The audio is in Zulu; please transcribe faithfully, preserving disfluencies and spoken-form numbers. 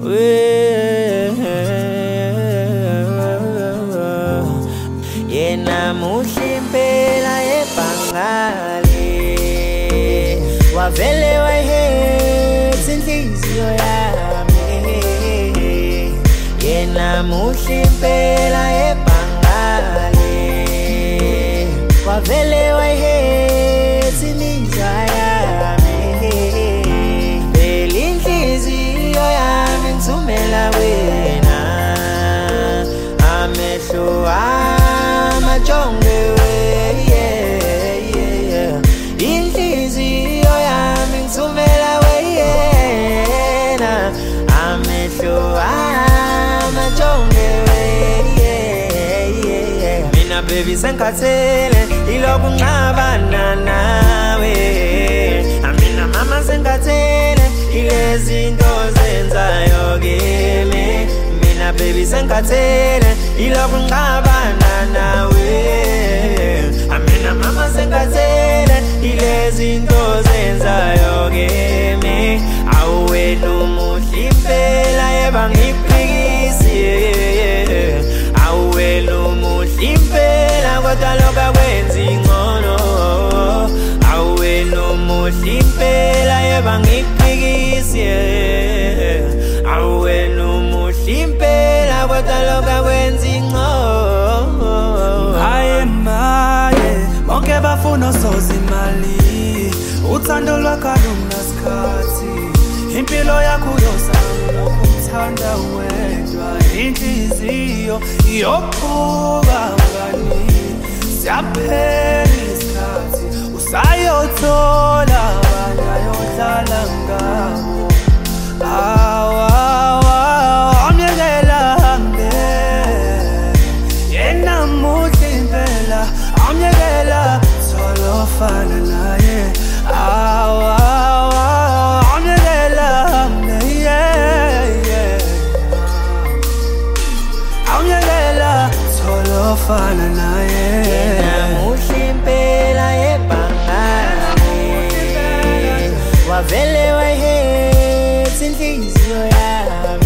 Yena muhle impela ebhangali wavele wayihetha inhliziyo yami. Yena muhle impela ebhangali wavele wayihetha imizwa yami. Phela inhliziyo yami ngithumela wena, amehlo amajonge wena. Inhliziyo yami ngithumela wena, amehlo amajonge wena. Mina baby sengikhathele ilokhu ngixabana nawe. Mina mama sengikhathele ilezi zinto zenzayo kimi. Mina baby sengikhathele ilokhu ngixabana nawe. Mina mama sengikhathele ilezi zinto zenzayo kimi. Awena umuhle impela yeba ngiphikisi. Awena umuhle impela kodwa lokho akwenzi ngcono. Awena umuhle impela yeba ngiphikisi. Awena umuhle impela kodwa lokho akwenzi ngcono. Haye maye bonke bafuna soza imali, uthando lwakho alunasikhathi. Impilo yakho yosana ukuthanda wedwa, inhliziyo yophuka ngani. Siyaphela isikhathi usayothola abanye ayodlala ngabo. Awa amyekela hambe, yena muhle impela amyekela thola ofana naye. Awa amyekela hambe, yeah yeah, amyekela thola ofana naye. Yena muhle impela ebhangali wavele wayihetha inhliziyo yami.